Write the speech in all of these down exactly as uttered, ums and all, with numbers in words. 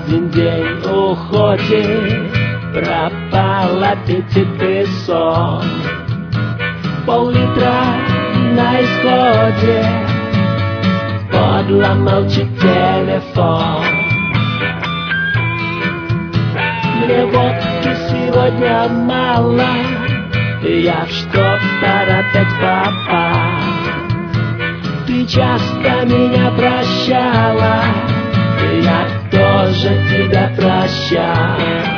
один день уходит, пропал аппетитный сон. Пол-литра на исходе, подло молчит телефон. Мне водки сегодня мало, я в что-то опять попал. Ты часто меня прощала, я тоже тебя прощал.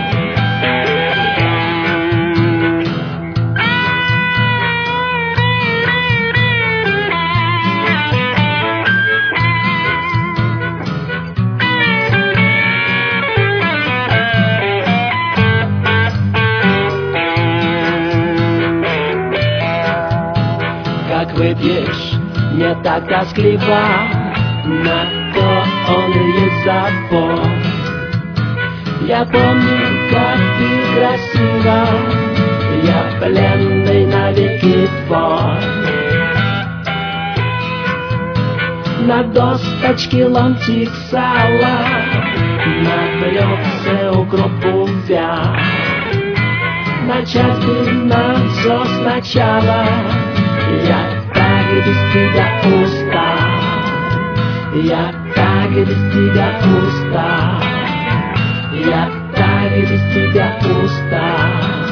Как выпьешь, не так тоскливо, на то он и есть запор. Я помню, как ты красива, я пленный навеки твой. На досточке ломтик сала, на блюдце укроп увял. Начать бы нам все сначала, я так без тебя устал, я так без тебя устал, я так без тебя устал.